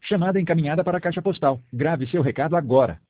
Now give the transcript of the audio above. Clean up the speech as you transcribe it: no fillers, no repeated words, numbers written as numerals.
Chamada encaminhada para a caixa postal. Grave seu recado agora.